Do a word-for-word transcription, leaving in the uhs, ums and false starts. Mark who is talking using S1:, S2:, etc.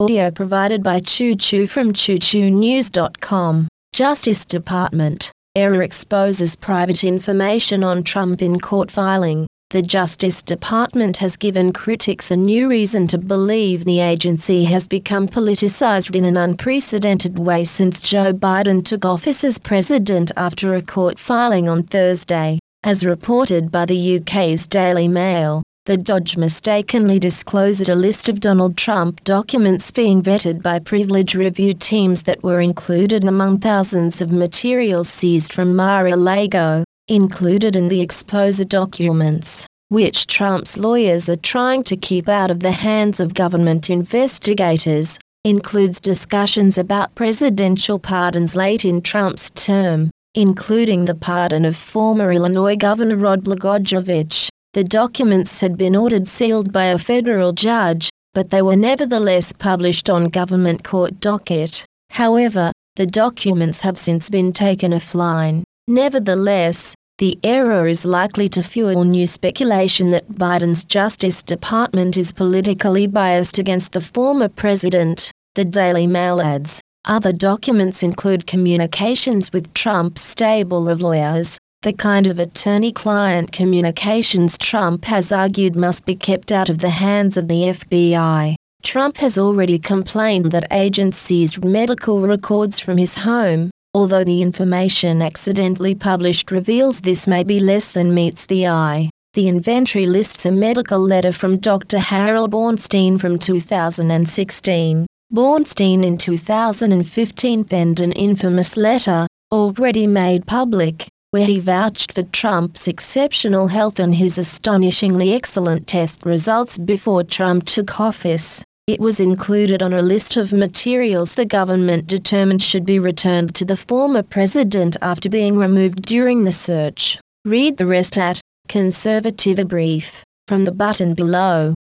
S1: Audio provided by Choo Choo from choo choo news dot com. Justice Department. Error exposes private information on Trump in court filing. The Justice Department has given critics a new reason to believe the agency has become politicized in an unprecedented way since Joe Biden took office as president after a court filing on Thursday. As reported by the U K's Daily Mail, the D O J mistakenly disclosed a list of Donald Trump documents being vetted by privilege review teams that were included among thousands of materials seized from Mar-a-Lago, included in the exposed documents, which Trump's lawyers are trying to keep out of the hands of government investigators, includes discussions about presidential pardons late in Trump's term, including the pardon of former Illinois Governor Rod Blagojevich. The documents had been ordered sealed by a federal judge, but they were nevertheless published on government court docket. However, the documents have since been taken offline. Nevertheless, the error is likely to fuel new speculation that Biden's Justice Department is politically biased against the former president, the Daily Mail adds. Other documents include communications with Trump's stable of lawyers, the kind of attorney-client communications Trump has argued must be kept out of the hands of the F B I. Trump has already complained that agents seized medical records from his home, although the information accidentally published reveals this may be less than meets the eye. The inventory lists a medical letter from Doctor Harold Bornstein from two thousand sixteen. Bornstein in two thousand fifteen penned an infamous letter, already made public, where he vouched for Trump's exceptional health and his astonishingly excellent test results before Trump took office. It was included on a list of materials the government determined should be returned to the former president after being removed during the search. Read the rest at Conservative Brief from the button below.